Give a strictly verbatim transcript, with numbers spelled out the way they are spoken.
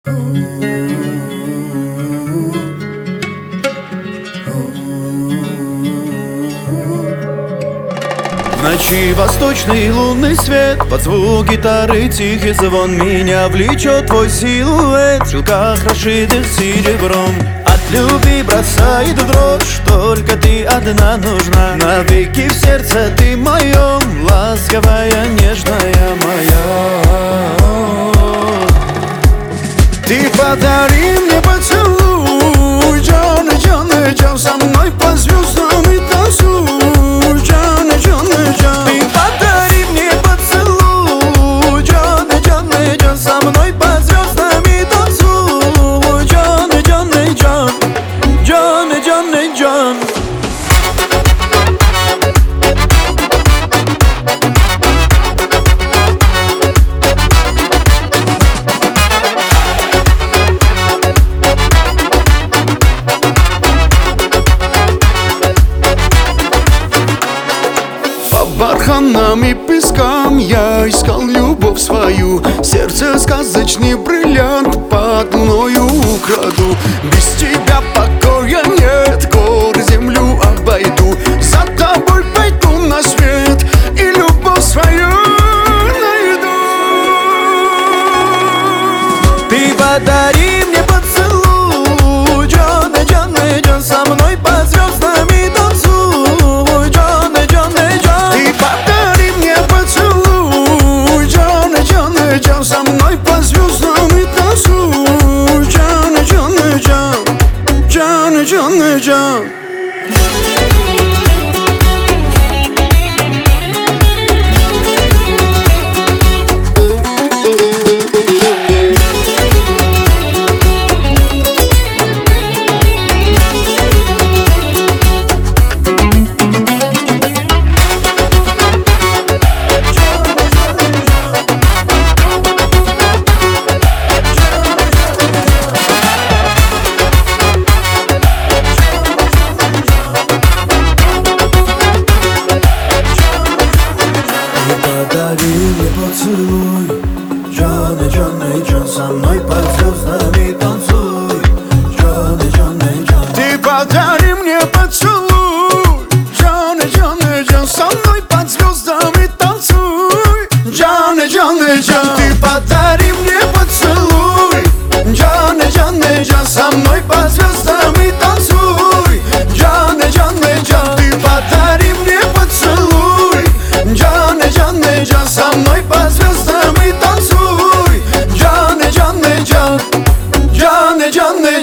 В ночи восточный лунный свет, под звук гитары тихий звон. Меня влечет твой силуэт, в шелках расшитых серебром. От любви бросает в дрожь, только ты одна нужна. Навеки в сердце ты моем, ласковая, нежная моя. Ты подари мне поцелуй, Джон, Джон, Джон, со мной по звездам и танцуй. Джон, Джон, Джон, ты подари мне поцелуй, Джон, Джон, Джон, со мной по звездам и танцуй. Джон, Джон, Джон, Джон, Джон, Джон. По барханам и пескам я искал любовь свою. Сердце сказочный бриллиант под луною украду. Без тебя покоя нет, горы землю обойду. За тобой пойду на свет и любовь свою найду. Ты подари мне поцелуй, Джон, Джон, Джон, со мной по звездам и танцуй. Джон, Джон, Джон, ты подари мне поцелуй, Джон, Джон, Джон, со мной по звездам и танцуй. Джон, Джон, Джон, Джон, Джон, Джон. Подари мне поцелуй, Джон, Джон, Джон, со мной под звездами танцуй. Джон, Джон, Джон, ты подари мне поцелуй, Джон, Джон, Джон, со мной под звездами танцуй. Джон, Джон, Джон, ты подари мне поцелуй, Джон, Джон, Джон, со мной под звездами танцуй. Джон, Джон, Джон, ты подари мне поцелуй, Джон, Джон, Джон, со мной по звездам и танцуй. Джон, Джон, Джон, Джон, Джон,